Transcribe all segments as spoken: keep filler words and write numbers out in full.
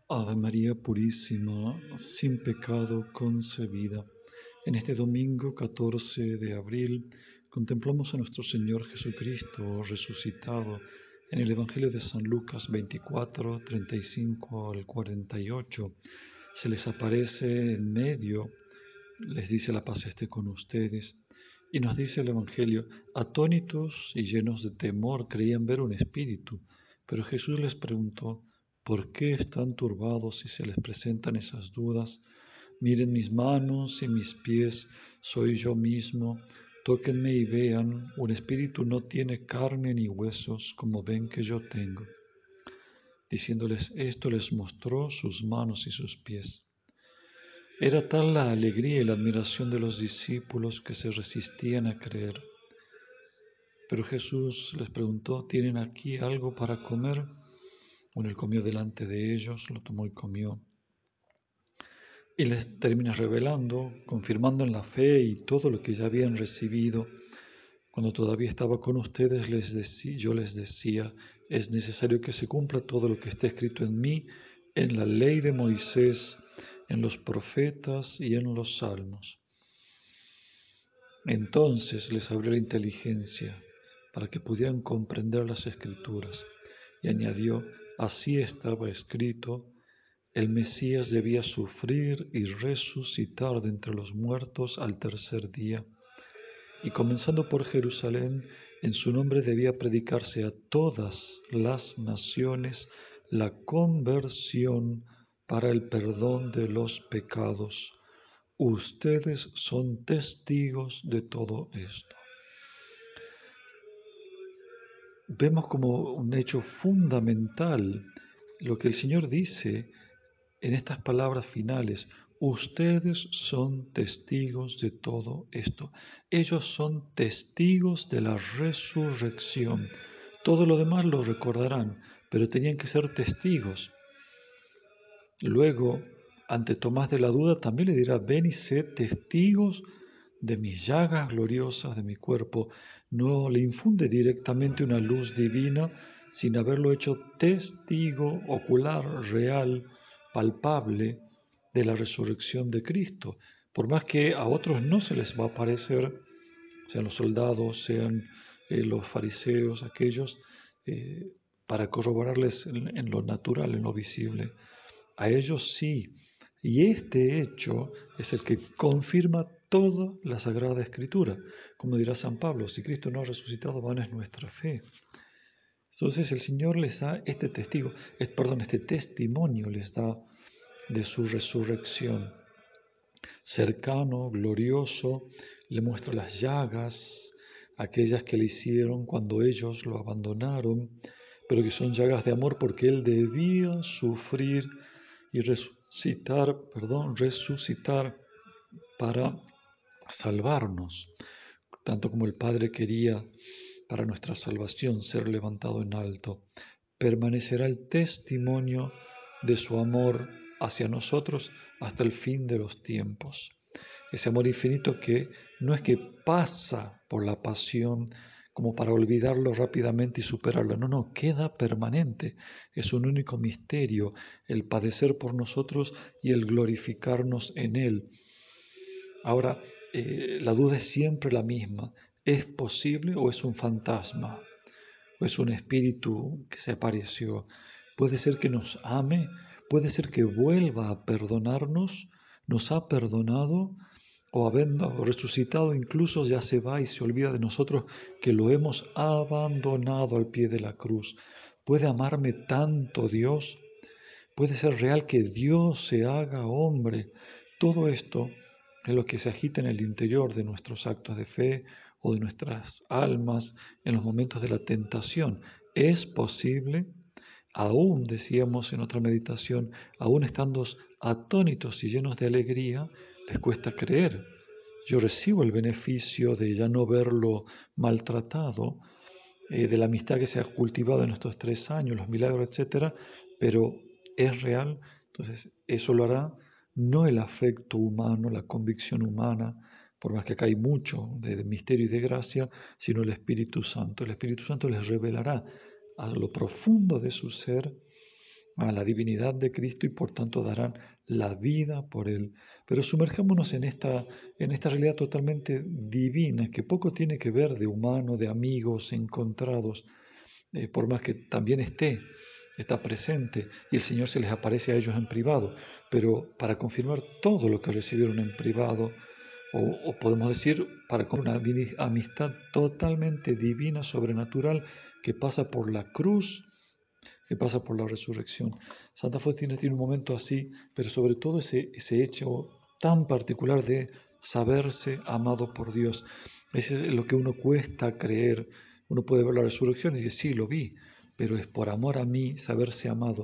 Ave María Purísima, sin pecado concebida. En este domingo catorce de abril contemplamos a nuestro Señor Jesucristo resucitado en el Evangelio de San Lucas veinticuatro, treinta y cinco al cuarenta y ocho. Se les aparece en medio, les dice: la paz esté con ustedes. Y nos dice el Evangelio: atónitos y llenos de temor creían ver un espíritu, pero Jesús les preguntó: ¿por qué están turbados si se les presentan esas dudas? Miren mis manos y mis pies, soy yo mismo. Tóquenme y vean, un espíritu no tiene carne ni huesos como ven que yo tengo. Diciéndoles esto, les mostró sus manos y sus pies. Era tal la alegría y la admiración de los discípulos que se resistían a creer. Pero Jesús les preguntó: ¿tienen aquí algo para comer? Bueno, él comió delante de ellos, lo tomó y comió. Y les termina revelando, confirmando en la fe y todo lo que ya habían recibido. Cuando todavía estaba con ustedes, les decía, yo les decía: es necesario que se cumpla todo lo que está escrito en mí, en la ley de Moisés, en los profetas y en los salmos. Entonces les abrió la inteligencia para que pudieran comprender las Escrituras. Y añadió: así estaba escrito, el Mesías debía sufrir y resucitar de entre los muertos al tercer día. Y comenzando por Jerusalén, en su nombre debía predicarse a todas las naciones la conversión para el perdón de los pecados. Ustedes son testigos de todo esto. Vemos como un hecho fundamental lo que el Señor dice en estas palabras finales: ustedes son testigos de todo esto. Ellos son testigos de la resurrección. Todo lo demás lo recordarán, pero tenían que ser testigos. Luego, ante Tomás de la duda, también le dirá: ven y sé testigos de mis llagas gloriosas de mi cuerpo. No le infunde directamente una luz divina sin haberlo hecho testigo ocular, real, palpable de la resurrección de Cristo. Por más que a otros no se les va a aparecer, sean los soldados, sean eh, los fariseos, aquellos, eh, para corroborarles en, en lo natural, en lo visible. A ellos sí. Y este hecho es el que confirma toda la Sagrada Escritura. Como dirá San Pablo: si Cristo no ha resucitado, vana es nuestra fe. Entonces el Señor les da este testigo, es, perdón, este testimonio les da de su resurrección. Cercano, glorioso, le muestra las llagas, aquellas que le hicieron cuando ellos lo abandonaron, pero que son llagas de amor porque Él debía sufrir y resucitar, perdón, resucitar para salvarnos, tanto como el Padre quería para nuestra salvación ser levantado en alto. Permanecerá el testimonio de su amor hacia nosotros hasta el fin de los tiempos. Ese amor infinito que no es que pasa por la pasión como para olvidarlo rápidamente y superarlo. No, no, queda permanente. Es un único misterio, el padecer por nosotros y el glorificarnos en Él. Ahora, eh, la duda es siempre la misma: ¿es posible o es un fantasma? ¿O es un espíritu que se apareció? Puede ser que nos ame, puede ser que vuelva a perdonarnos, nos ha perdonado, o habiendo resucitado incluso ya se va y se olvida de nosotros, que lo hemos abandonado al pie de la cruz. ¿Puede amarme tanto Dios? ¿Puede ser real que Dios se haga hombre? Todo esto es lo que se agita en el interior de nuestros actos de fe o de nuestras almas en los momentos de la tentación. ¿Es posible? Aún, decíamos en otra meditación, aún estando atónitos y llenos de alegría, les cuesta creer. Yo recibo el beneficio de ya no verlo maltratado, eh, de la amistad que se ha cultivado en estos tres años, los milagros, etcétera, pero es real. Entonces eso lo hará no el afecto humano, la convicción humana, por más que acá hay mucho de, de misterio y de gracia, sino el Espíritu Santo. El Espíritu Santo les revelará a lo profundo de su ser a la divinidad de Cristo y por tanto darán la vida por Él. Pero sumerjámonos en esta, en esta realidad totalmente divina, que poco tiene que ver de humano, de amigos encontrados, eh, por más que también esté, está presente, y el Señor se les aparece a ellos en privado, pero para confirmar todo lo que recibieron en privado, o, o podemos decir, para con una amistad totalmente divina, sobrenatural, que pasa por la cruz, que pasa por la resurrección. Santa Faustina tiene un momento así, pero sobre todo ese, ese hecho tan particular de saberse amado por Dios. Eso es lo que uno cuesta creer. Uno puede ver la resurrección y decir, sí, lo vi, pero es por amor a mí saberse amado.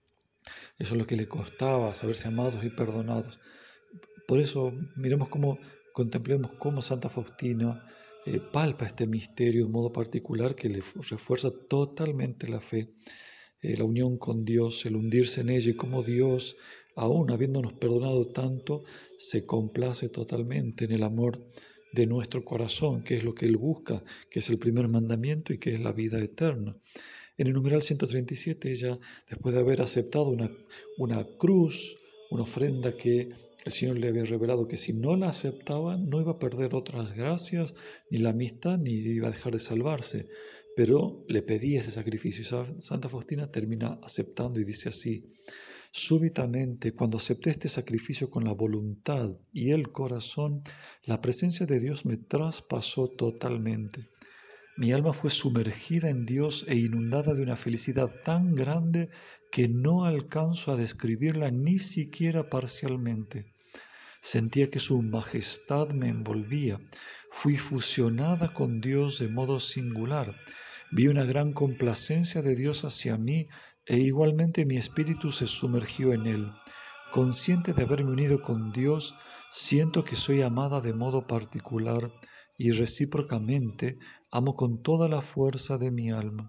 Eso es lo que le costaba, saberse amados y perdonados. Por eso, miremos cómo, contemplemos cómo Santa Faustina eh, palpa este misterio de un modo particular que le refuerza totalmente la fe, eh, la unión con Dios, el hundirse en ella y cómo Dios, aún habiéndonos perdonado tanto, se complace totalmente en el amor de nuestro corazón, que es lo que Él busca, que es el primer mandamiento y que es la vida eterna. En el numeral ciento treinta y siete, ella, después de haber aceptado una, una cruz, una ofrenda que el Señor le había revelado que si no la aceptaba no iba a perder otras gracias, ni la amistad, ni iba a dejar de salvarse, pero le pedía ese sacrificio. Y Santa Faustina termina aceptando y dice así: súbitamente, cuando acepté este sacrificio con la voluntad y el corazón, la presencia de Dios me traspasó totalmente. Mi alma fue sumergida en Dios e inundada de una felicidad tan grande que no alcanzo a describirla ni siquiera parcialmente. Sentía que su majestad me envolvía. Fui fusionada con Dios de modo singular. Vi una gran complacencia de Dios hacia mí e igualmente mi espíritu se sumergió en Él. Consciente de haberme unido con Dios, siento que soy amada de modo particular y recíprocamente amo con toda la fuerza de mi alma.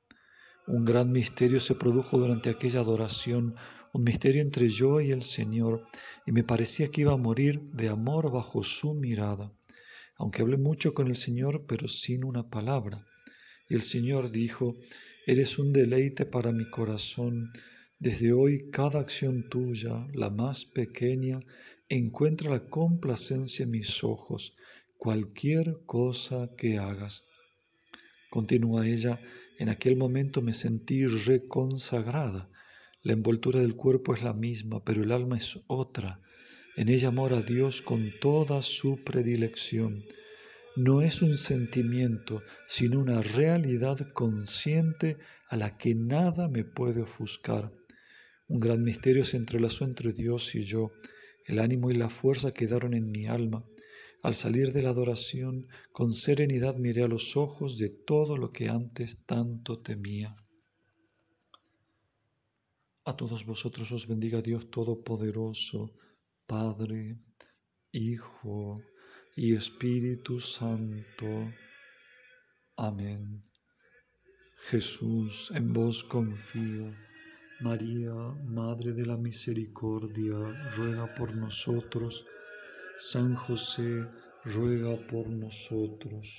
Un gran misterio se produjo durante aquella adoración, un misterio entre yo y el Señor, y me parecía que iba a morir de amor bajo su mirada, aunque hablé mucho con el Señor, pero sin una palabra. Y el Señor dijo: eres un deleite para mi corazón. Desde hoy cada acción tuya, la más pequeña, encuentra la complacencia en mis ojos, cualquier cosa que hagas. Continúa ella: en aquel momento me sentí reconsagrada. La envoltura del cuerpo es la misma, pero el alma es otra. En ella mora Dios con toda su predilección. No es un sentimiento, sino una realidad consciente a la que nada me puede ofuscar. Un gran misterio se entrelazó entre Dios y yo. El ánimo y la fuerza quedaron en mi alma. Al salir de la adoración, con serenidad miré a los ojos de todo lo que antes tanto temía. A todos vosotros os bendiga Dios Todopoderoso, Padre, Hijo y Espíritu Santo. Amén. Jesús, en vos confío. María, Madre de la Misericordia, ruega por nosotros. San José, ruega por nosotros.